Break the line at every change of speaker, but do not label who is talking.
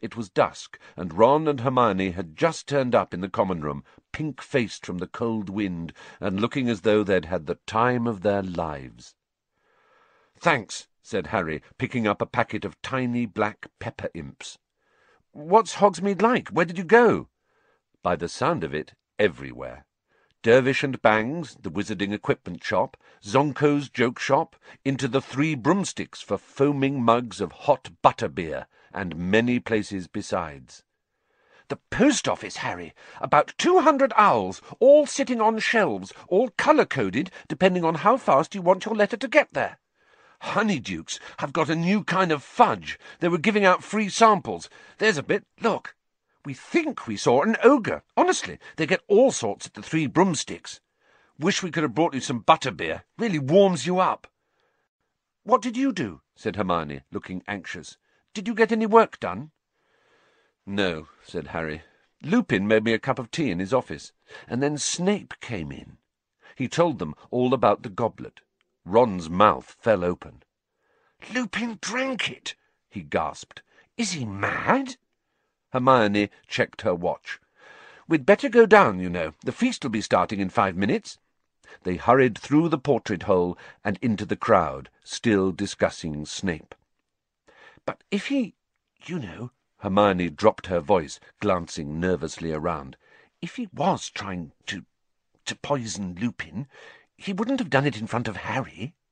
It was dusk, and Ron and Hermione had just turned up in the common room, pink-faced from the cold wind, and looking as though they'd had the time of their lives. "Thanks," said Harry, picking up a packet of tiny black pepper imps. "What's Hogsmeade like? Where did you go?" By the sound of it, everywhere. Dervish and Bangs, the wizarding equipment shop, Zonko's joke shop, into the Three Broomsticks for foaming mugs of hot butter beer, and many places besides. "The post office, Harry. About 200 owls, all sitting on shelves, all colour-coded, depending on how fast you want your letter to get there. Honeydukes have got a new kind of fudge. They were giving out free samples. There's a bit, look. We think we saw an ogre. Honestly, they get all sorts at the Three Broomsticks. Wish we could have brought you some butterbeer. Really warms you up." "What did you do?" said Hermione, looking anxious. "Did you get any work done?" "No," said Harry. "Lupin made me a cup of tea in his office, and then Snape came in. He told them all about the goblet." Ron's mouth fell open. "Lupin drank it!" he gasped. "Is he mad?" Hermione checked her watch. "We'd better go down, you know. The feast will be starting in 5 minutes." They hurried through the portrait hole and into the crowd, still discussing Snape. "But if he, you know," Hermione dropped her voice, glancing nervously around, "if he was trying to poison Lupin, he wouldn't have done it in front of Harry."